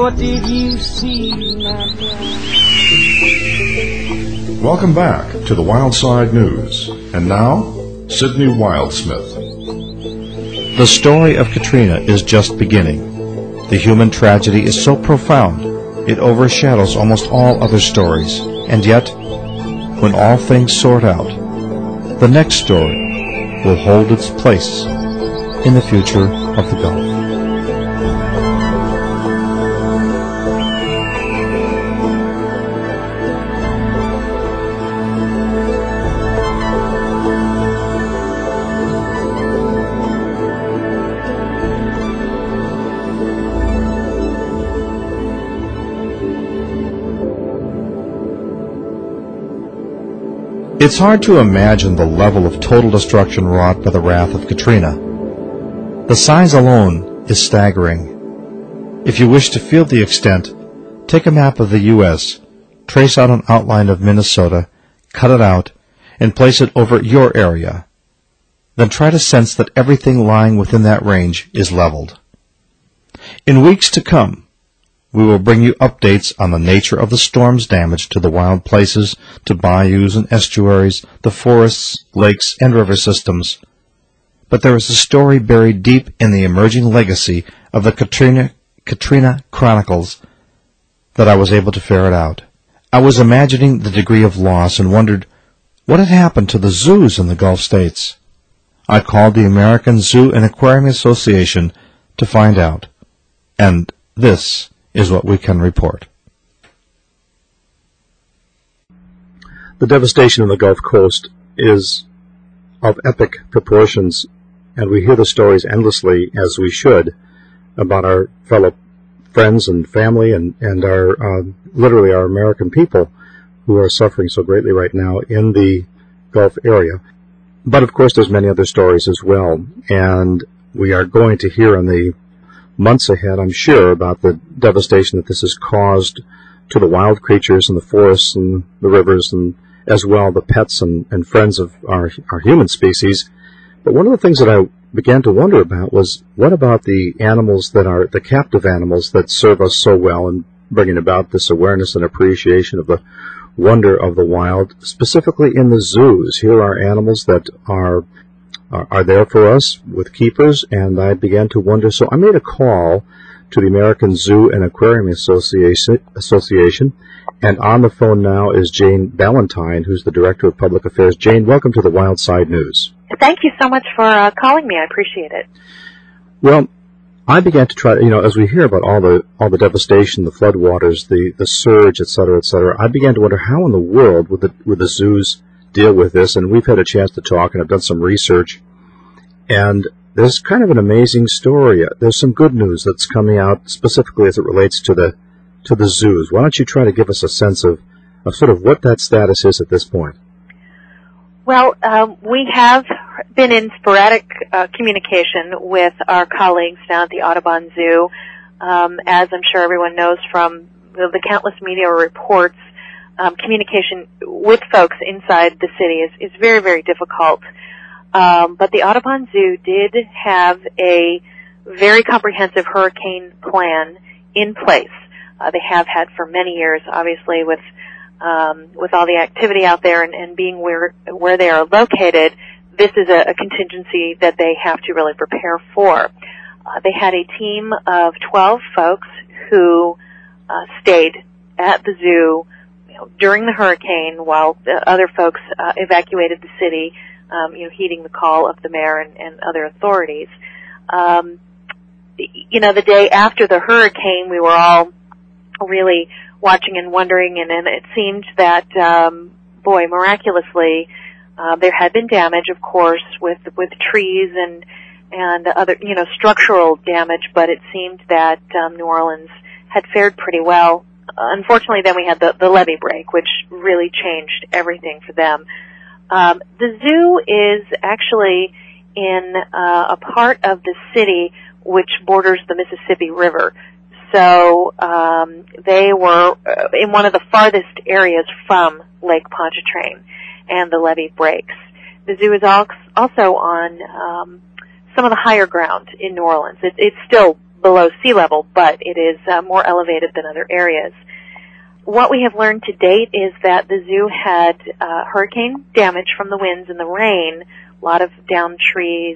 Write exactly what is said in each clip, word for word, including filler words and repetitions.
What did you see, my bride? Welcome back to the Wild Side News. And now, Sidney Wildsmith. The story of Katrina is just beginning. The human tragedy is so profound, it overshadows almost all other stories. And yet, when all things sort out, the next story will hold its place in the future of the Gulf. It's hard to imagine the level of total destruction wrought by the wrath of Katrina. The size alone is staggering. If you wish to feel the extent, take a map of the U S, trace out an outline of Minnesota, cut it out, and place it over your area. Then try to sense that everything lying within that range is leveled. In weeks to come, we will bring you updates on the nature of the storm's damage to the wild places, to bayous and estuaries, the forests, lakes, and river systems. But there is a story buried deep in the emerging legacy of the Katrina, Katrina Chronicles that I was able to ferret out. I was imagining the degree of loss and wondered what had happened to the zoos in the Gulf states. I called the American Zoo and Aquarium Association to find out. And this is what we can report. The devastation on the Gulf Coast is of epic proportions, and we hear the stories endlessly, as we should, about our fellow friends and family and, and our uh, literally our American people who are suffering so greatly right now in the Gulf area. But, of course, there's many other stories as well, and we are going to hear in the months ahead, I'm sure, about the devastation that this has caused to the wild creatures in the forests and the rivers, and as well the pets and, and friends of our, our human species. But one of the things that I began to wonder about was, what about the animals that are the captive animals that serve us so well in bringing about this awareness and appreciation of the wonder of the wild, specifically in the zoos? Here are animals that are are there for us with keepers, and I began to wonder. So I made a call to the American Zoo and Aquarium Association, Association, and on the phone now is Jane Ballantyne, who's the Director of Public Affairs. Jane, welcome to the Wild Side News. Thank you so much for uh, calling me. I appreciate it. Well, I began to try, you know, as we hear about all the all the devastation, the floodwaters, the, the surge, et cetera, et cetera, I began to wonder how in the world would the, would the zoos deal with this, and we've had a chance to talk, and I've done some research, and there's kind of an amazing story. There's some good news that's coming out specifically as it relates to the to the zoos. Why don't you try to give us a sense of, of sort of what that status is at this point? Well, um, we have been in sporadic uh, communication with our colleagues down at the Audubon Zoo. Um, as I'm sure everyone knows from the, the countless media reports, Um, communication with folks inside the city is, is very, very difficult. Um, but the Audubon Zoo did have a very comprehensive hurricane plan in place. Uh, they have had for many years, obviously, with um, with all the activity out there and, and being where where they are located. This is a, a contingency that they have to really prepare for. Uh, they had a team of twelve folks who uh, stayed at the zoo during the hurricane while the other folks uh, evacuated the city, um, you know, heeding the call of the mayor and, and other authorities. Um, you know, the day after the hurricane, we were all really watching and wondering, and, and it seemed that, um, boy, miraculously, uh, there had been damage, of course, with with trees and and other, you know, structural damage, but it seemed that um, New Orleans had fared pretty well. Unfortunately, then we had the, the levee break, which really changed everything for them. Um, the zoo is actually in uh, a part of the city which borders the Mississippi River. So um, they were in one of the farthest areas from Lake Pontchartrain and the levee breaks. The zoo is also on um, some of the higher ground in New Orleans. It, it's still below sea level, but it is uh, more elevated than other areas. What we have learned to date is that the zoo had uh, hurricane damage from the winds and the rain, a lot of downed trees,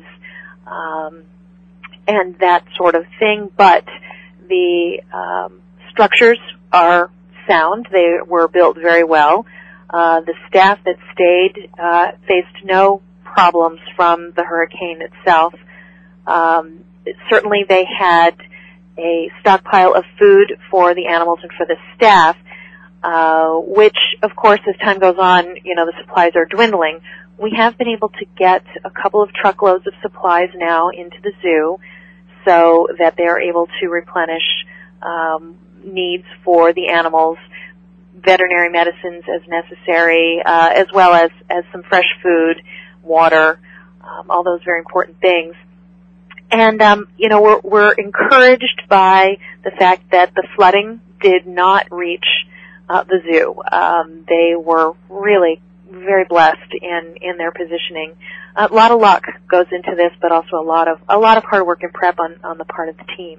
um, and that sort of thing, but the um, structures are sound. They were built very well. Uh, the staff that stayed uh, faced no problems from the hurricane itself. Um, certainly they had a stockpile of food for the animals and for the staff, uh, which, of course, as time goes on, you know, the supplies are dwindling. We have been able to get a couple of truckloads of supplies now into the zoo so that they are able to replenish um, needs for the animals, veterinary medicines as necessary, uh, as well as, as some fresh food, water, um, all those very important things. And, um, you know, we're, we're encouraged by the fact that the flooding did not reach uh, the zoo. Um, they were really very blessed in, in their positioning. A lot of luck goes into this, but also a lot of a lot of hard work and prep on, on the part of the team.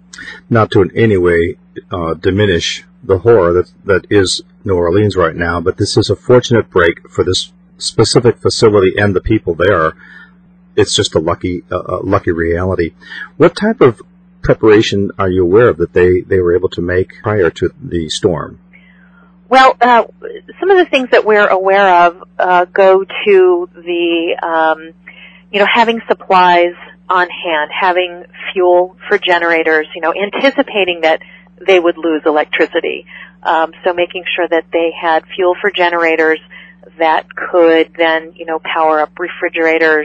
Not to in any way uh, diminish the horror that that is New Orleans right now, but this is a fortunate break for this specific facility and the people there. It's just a lucky uh, lucky reality. What type of preparation are you aware of that they, they were able to make prior to the storm? Well, uh, some of the things that we're aware of uh, go to the, um, you know, having supplies on hand, having fuel for generators, you know, anticipating that they would lose electricity. Um, so making sure that they had fuel for generators that could then, you know, power up refrigerators.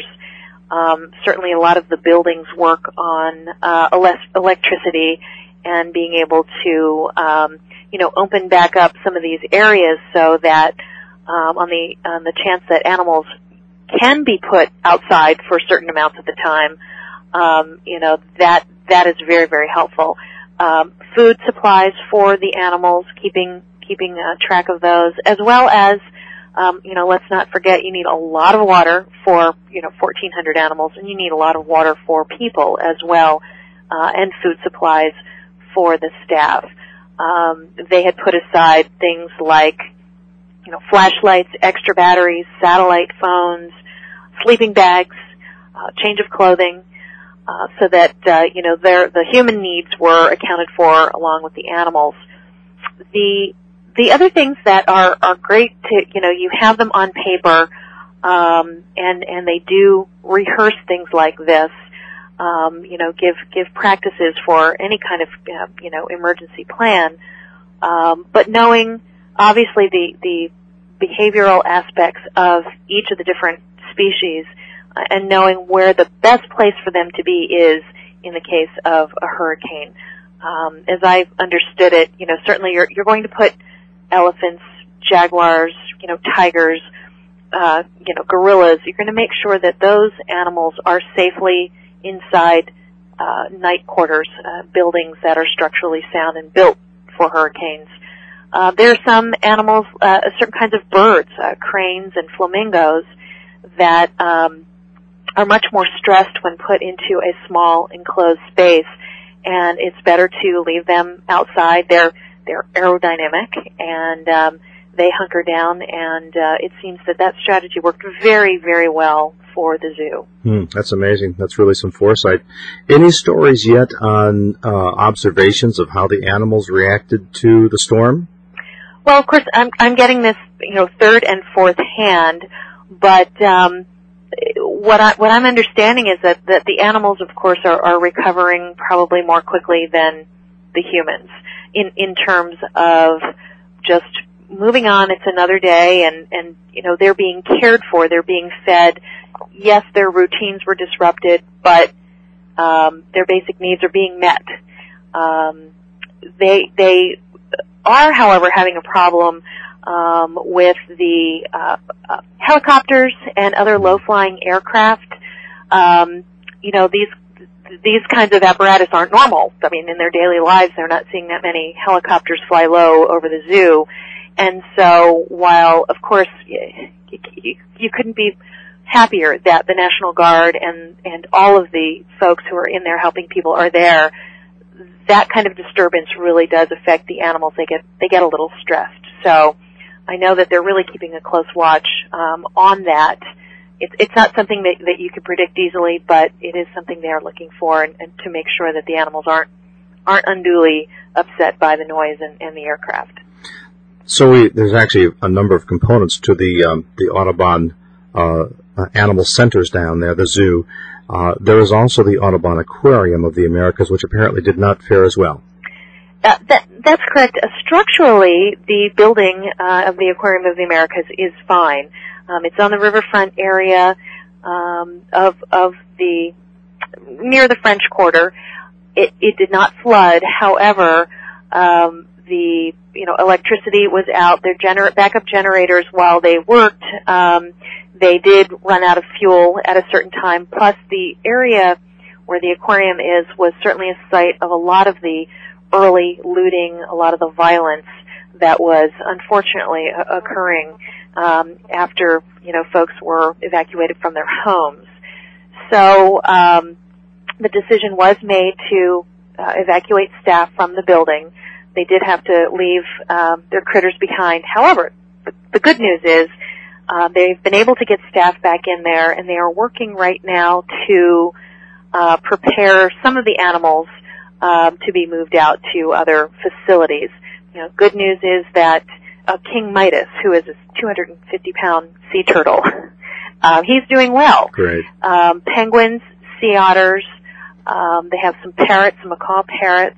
Um, certainly a lot of the buildings work on uh, electricity and being able to, um, you know, open back up some of these areas so that um, on the on the chance that animals can be put outside for certain amounts of the time, um, you know, that that is very, very helpful. Um, food supplies for the animals, keeping keeping uh, track of those, as well as, um, you know, let's not forget you need a lot of water for, you know, fourteen hundred animals, and you need a lot of water for people as well, uh, and food supplies for the staff. Um, they had put aside things like, you know, flashlights, extra batteries, satellite phones, sleeping bags, uh, change of clothing, uh, so that, uh, you know, their, the human needs were accounted for along with the animals. The, the other things that are, are great to, you know, you have them on paper, um, and, and they do rehearse things like this. Um, you know, give give practices for any kind of uh, you know emergency plan, um, but knowing obviously the the behavioral aspects of each of the different species, uh, and knowing where the best place for them to be is in the case of a hurricane. Um, as I've understood it, you know, certainly you're you're going to put elephants, jaguars, you know, tigers, uh, you know, gorillas. You're going to make sure that those animals are safely inside uh, night quarters, uh, buildings that are structurally sound and built for hurricanes. Uh, there are some animals, uh, certain kinds of birds, uh, cranes and flamingos, that um, are much more stressed when put into a small enclosed space, and it's better to leave them outside. They're they're aerodynamic, and um, they hunker down, and uh, it seems that that strategy worked very, very well for the zoo. Hmm, that's amazing. That's really some foresight. Any stories yet on uh, observations of how the animals reacted to the storm? Well, of course, I'm I'm getting this, you know, third and fourth hand, but um, what I what I'm understanding is that, that the animals, of course, are, are recovering probably more quickly than the humans in in terms of just moving on. It's another day, and and you know they're being cared for, they're being fed. Yes, their routines were disrupted, but um, their basic needs are being met. Um, they they are, however, having a problem um, with the uh, uh, helicopters and other low-flying aircraft. Um, you know, these these kinds of apparatus aren't normal. I mean, in their daily lives, they're not seeing that many helicopters fly low over the zoo. And so, while of course you, you, you couldn't be happier that the National Guard and and all of the folks who are in there helping people are there, that kind of disturbance really does affect the animals. They get they get a little stressed. So I know that they're really keeping a close watch um, on that. It's it's not something that, that you can predict easily, but it is something they are looking for, and, and to make sure that the animals aren't aren't unduly upset by the noise and, and the aircraft. So we, there's actually a number of components to the um, the Audubon uh, uh, animal centers down there, the zoo. Uh, there is also the Audubon Aquarium of the Americas, which apparently did not fare as well. Uh, that, that's correct. Uh, structurally, the building uh, of the Aquarium of the Americas is fine. Um, it's on the riverfront area um, of of the near the French Quarter. It, it did not flood. However, um, the you know electricity was out. Their gener- backup generators, while they worked, um, they did run out of fuel at a certain time. Plus, the area where the aquarium is was certainly a site of a lot of the early looting, a lot of the violence that was unfortunately uh, occurring um, after you know folks were evacuated from their homes. So um, the decision was made to uh, evacuate staff from the building. They did have to leave um, their critters behind. However, the, the good news is uh, they've been able to get staff back in there, and they are working right now to uh, prepare some of the animals um, to be moved out to other facilities. You know, good news is that uh, King Midas, who is a two hundred fifty pound sea turtle, uh, he's doing well. Great. Um, penguins, sea otters, um, they have some parrots, some macaw parrots,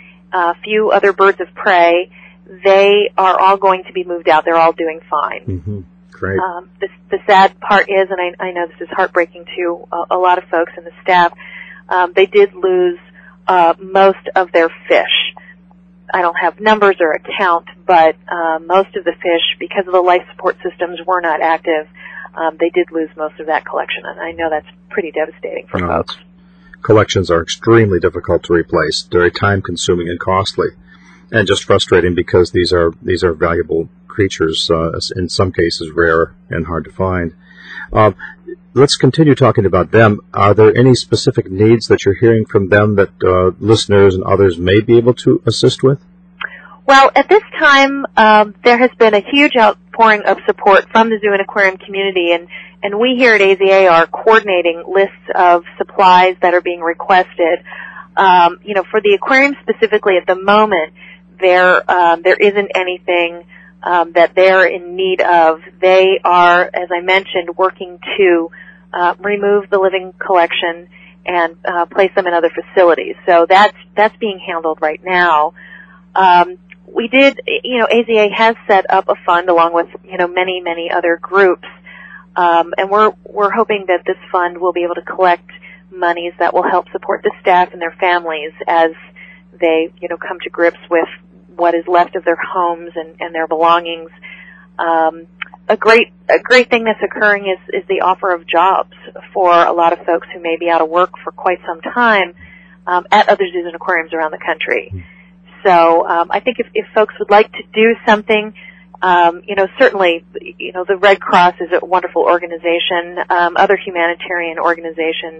a few other birds of prey. They are all going to be moved out. They're all doing fine. Mm-hmm. Great. Um, the, the sad part is, and I, I know this is heartbreaking to a, a lot of folks and the staff, um, they did lose uh, most of their fish. I don't have numbers or a count, but uh, most of the fish, because of the life support systems were not active, um, they did lose most of that collection, and I know that's pretty devastating for no, folks. Collections are extremely difficult to replace, very time-consuming and costly, and just frustrating because these are these are valuable creatures, uh, in some cases rare and hard to find. Uh, let's continue talking about them. Are there any specific needs that you're hearing from them that uh, listeners and others may be able to assist with? Well, at this time, um, there has been a huge outpouring of support from the zoo and aquarium community, and, and we here at A Z A are coordinating lists of supplies that are being requested. Um, you know, for the aquarium specifically at the moment, there um, there isn't anything um, that they're in need of. They are, as I mentioned, working to uh, remove the living collection and uh, place them in other facilities. So that's that's being handled right now. Um, we did, you know, A Z A has set up a fund along with, you know, many, many other groups, um, and we're we're hoping that this fund will be able to collect monies that will help support the staff and their families as they, you know, come to grips with what is left of their homes and, and their belongings. Um, a great a great thing that's occurring is is the offer of jobs for a lot of folks who may be out of work for quite some time um, at other zoos and aquariums around the country. So um, I think if, if folks would like to do something, um, you know, certainly, you know, the Red Cross is a wonderful organization. Um, other humanitarian organizations,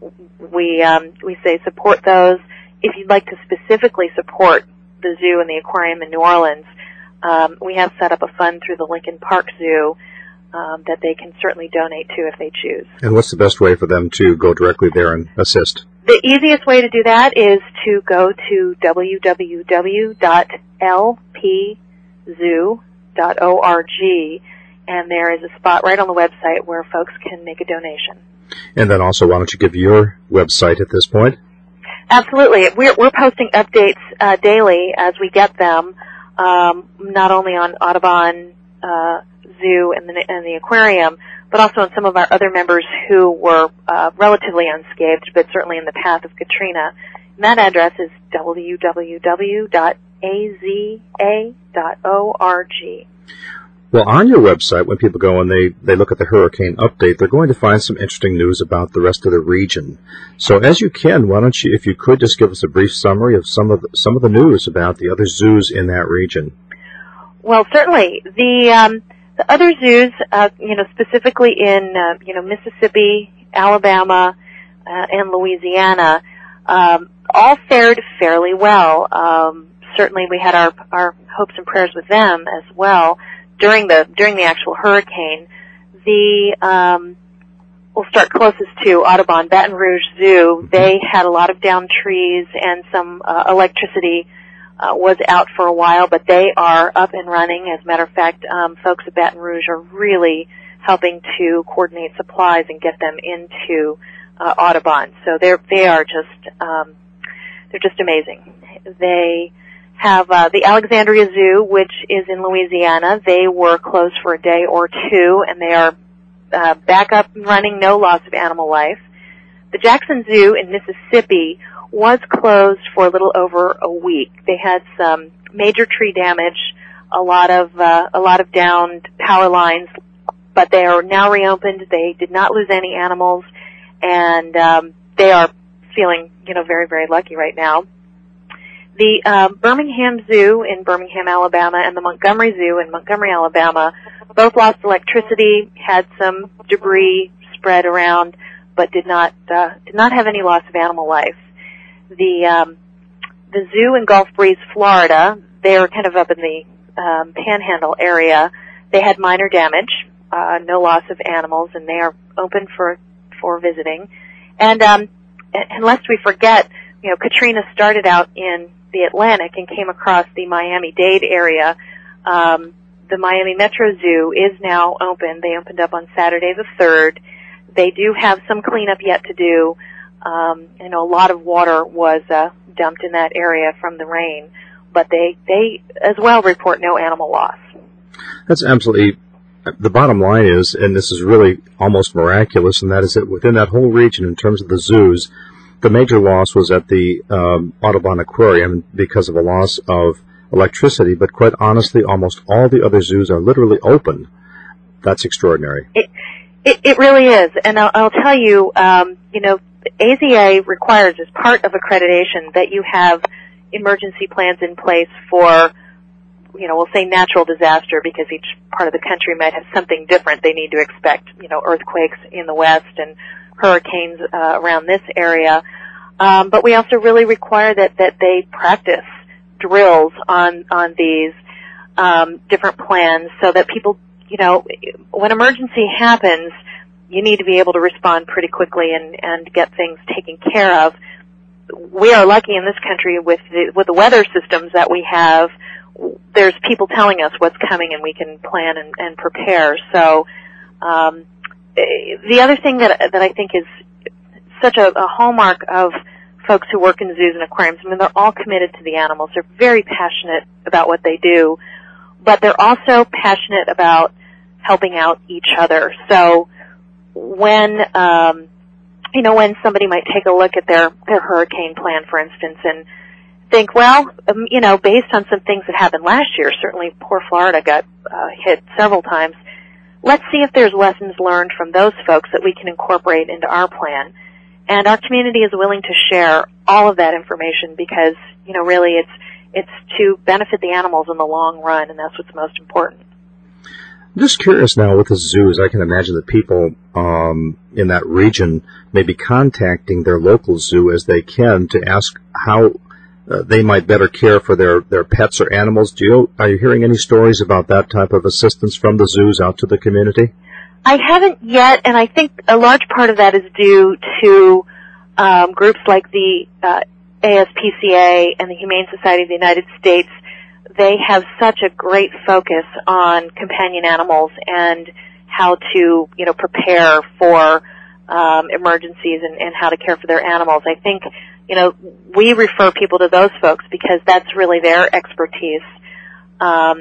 we um, we say support those. If you'd like to specifically support the zoo and the aquarium in New Orleans, um, we have set up a fund through the Lincoln Park Zoo um, that they can certainly donate to if they choose. And what's the best way for them to go directly there and assist? The easiest way to do that is to go to w w w dot l p zoo dot org, and there is a spot right on the website where folks can make a donation. And then also, why don't you give your website at this point? Absolutely. We're, we're posting updates uh, daily as we get them, um, not only on Audubon uh, Zoo and the, and the aquarium, but also on some of our other members who were uh, relatively unscathed, but certainly in the path of Katrina. And that address is w w w dot a z a dot org. Well, on your website, when people go and they, they look at the hurricane update, they're going to find some interesting news about the rest of the region. So as you can, why don't you, if you could, just give us a brief summary of some of the, some of the news about the other zoos in that region. Well, certainly. The um, the other zoos, uh, you know, specifically in, uh, you know, Mississippi, Alabama, uh, and Louisiana, um, all fared fairly well. Um, certainly, we had our our hopes and prayers with them as well during the during the actual hurricane. The um, we'll start closest to Audubon, Baton Rouge Zoo. They had a lot of downed trees and some uh, electricity uh, was out for a while, but they are up and running. As a matter of fact, um, folks at Baton Rouge are really helping to coordinate supplies and get them into uh, Audubon. So they're they are just um, they're just amazing. They have uh, the Alexandria Zoo, which is in Louisiana. They were closed for a day or two, and they are uh, back up and running, no loss of animal life. The Jackson Zoo in Mississippi was closed for a little over a week. They had some major tree damage, a lot of uh, a lot of downed power lines, but they are now reopened. They did not lose any animals, and um, they are feeling, you know, very, very lucky right now. The uh, Birmingham Zoo in Birmingham, Alabama, and the Montgomery Zoo in Montgomery, Alabama, both lost electricity, had some debris spread around, but did not uh, did not have any loss of animal life. The um, the zoo in Gulf Breeze, Florida, they are kind of up in the um, Panhandle area. They had minor damage, uh, no loss of animals, and they are open for for visiting. And um, and lest we forget, you know, Katrina started out in the Atlantic and came across the Miami-Dade area. Um, the Miami Metro Zoo is now open. They opened up on Saturday the third. They do have some cleanup yet to do. Um, you know, a lot of water was uh, dumped in that area from the rain, but they, they as well report no animal loss. That's absolutely, the bottom line is, and this is really almost miraculous, and that is that within that whole region, in terms of the zoos, the major loss was at the um, Audubon Aquarium because of a loss of electricity, but quite honestly, almost all the other zoos are literally open. That's extraordinary. It it, it really is, and I'll, I'll tell you, um, you know, A Z A requires as part of accreditation that you have emergency plans in place for, you know, we'll say natural disaster, because each part of the country might have something different. They need to expect, you know, earthquakes in the west and hurricanes uh, around this area, um, but we also really require that that they practice drills on on these um, different plans, so that people, you know, when emergency happens, you need to be able to respond pretty quickly and and get things taken care of. We are lucky in this country with the, with the weather systems that we have. There's people telling us what's coming, and we can plan and, and prepare. So. Um, The other thing that that I think is such a, a hallmark of folks who work in zoos and aquariums, I mean, they're all committed to the animals. They're very passionate about what they do, but they're also passionate about helping out each other. So when, um, you know, when somebody might take a look at their, their hurricane plan, for instance, and think, well, um, you know, based on some things that happened last year, certainly poor Florida got uh, hit several times. Let's see if there's lessons learned from those folks that we can incorporate into our plan. And our community is willing to share all of that information because, you know, really it's it's to benefit the animals in the long run, and that's what's most important. I'm just curious now with the zoos, I can imagine that people um, in that region may be contacting their local zoo as they can to ask how Uh, they might better care for their, their pets or animals. Do you, are you hearing any stories about that type of assistance from the zoos out to the community? I haven't yet, and I think a large part of that is due to um, groups like the uh, A S P C A and the Humane Society of the United States. They have such a great focus on companion animals and how to, you know, prepare for um, emergencies and, and how to care for their animals. I think, you know, we refer people to those folks because that's really their expertise. Um,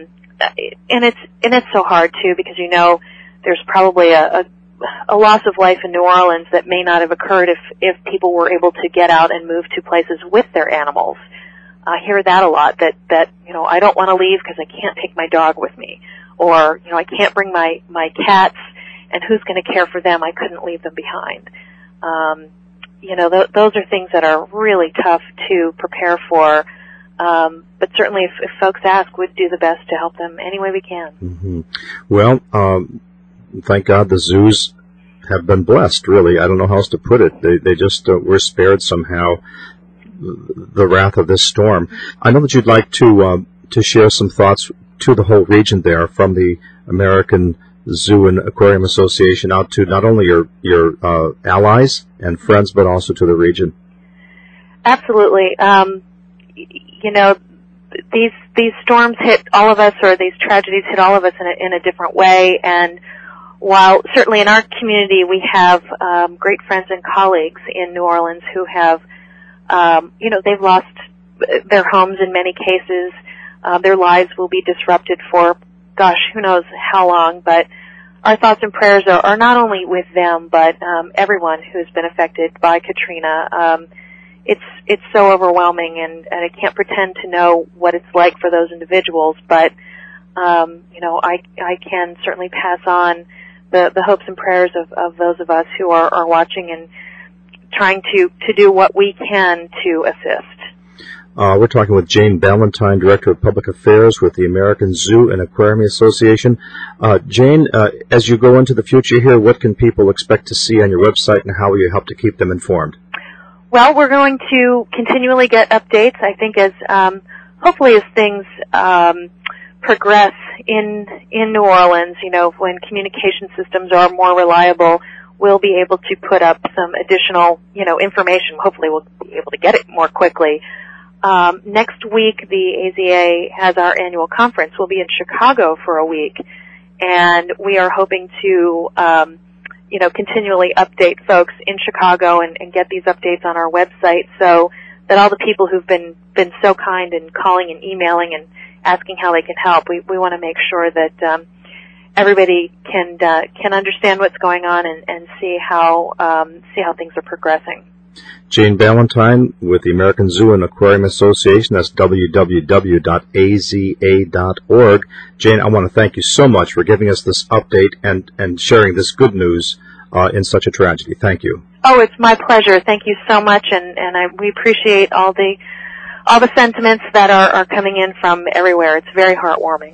and it's, and it's so hard too, because, you know, there's probably a, a, a loss of life in New Orleans that may not have occurred if, if people were able to get out and move to places with their animals. I hear that a lot, that, that, you know, I don't want to leave because I can't take my dog with me. Or, you know, I can't bring my, my cats, and who's going to care for them? I couldn't leave them behind. Um, You know, th- those are things that are really tough to prepare for. Um, but certainly if, if folks ask, we'd do the best to help them any way we can. Mm-hmm. Well, um, thank God the zoos have been blessed, really. I don't know how else to put it. They, they just uh, were spared somehow. the wrath of this storm. I know that you'd like to uh, to share some thoughts to the whole region there, from the American Zoo and Aquarium Association out to not only your your uh, allies and friends, but also to the region. Absolutely. Um, you know, these these storms hit all of us, or these tragedies hit all of us in a, in a different way. And while certainly in our community we have um, great friends and colleagues in New Orleans who have, um, you know, they've lost their homes in many cases. Uh, their lives will be disrupted for, gosh, who knows how long. But our thoughts and prayers are, are not only with them, but um, everyone who's been affected by Katrina. Um, it's it's so overwhelming, and, and I can't pretend to know what it's like for those individuals. But um, you know, I I can certainly pass on the, the hopes and prayers of, of those of us who are, are watching and trying to, to do what we can to assist. Uh, we're talking with Jane Ballantyne, Director of Public Affairs with the American Zoo and Aquarium Association. Uh, Jane, uh, as you go into the future here, what can people expect to see on your website, and how will you help to keep them informed? Well, we're going to continually get updates. I think as um, hopefully as things um, progress in in New Orleans, you know, when communication systems are more reliable, we'll be able to put up some additional, you know, information. Hopefully, we'll be able to get it more quickly. Um, next week, the A Z A has our annual conference. We'll be in Chicago for a week, and we are hoping to, um, you know, continually update folks in Chicago and, and get these updates on our website, so that all the people who've been been so kind in calling and emailing and asking how they can help, we we want to make sure that um, everybody can uh, can understand what's going on and, and see how um, see how things are progressing. Jane Ballantyne with the American Zoo and Aquarium Association. That's w w w dot a z a dot org. Jane, I want to thank you so much for giving us this update and, and sharing this good news uh, in such a tragedy. Thank you. Oh, it's my pleasure. Thank you so much, and, and I, we appreciate all the all the sentiments that are, are coming in from everywhere. It's very heartwarming.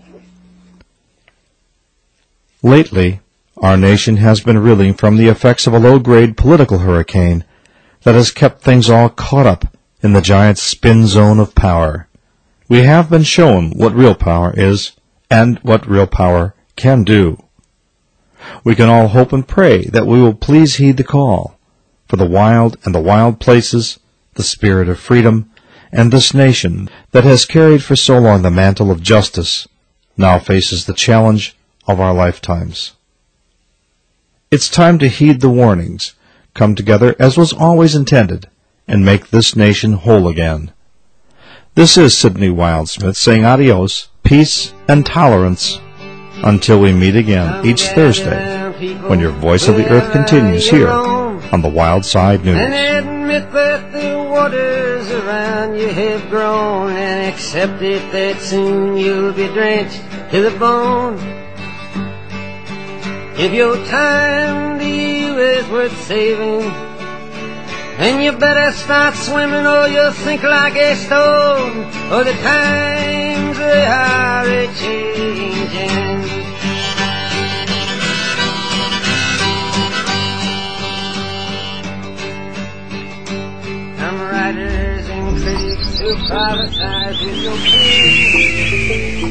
Lately, our nation has been reeling from the effects of a low-grade political hurricane that has kept things all caught up in the giant spin zone of power. We have been shown what real power is and what real power can do. We can all hope and pray that we will please heed the call. For the wild and the wild places, the spirit of freedom, and this nation that has carried for so long the mantle of justice now faces the challenge of our lifetimes. It's time to heed the warnings, come together as was always intended, and make this nation whole again. This is Sidney Wildsmith saying adios, peace, and tolerance until we meet again each Thursday when your Voice of the Earth continues here on the Wild Side News. And admit that the waters around you have grown, and accept it that soon you'll be drenched to the bone. If your time to you is worth saving, then you better start swimming or you'll sink like a stone, or the times they are a-changing. Some writers and critics who privatize with your pen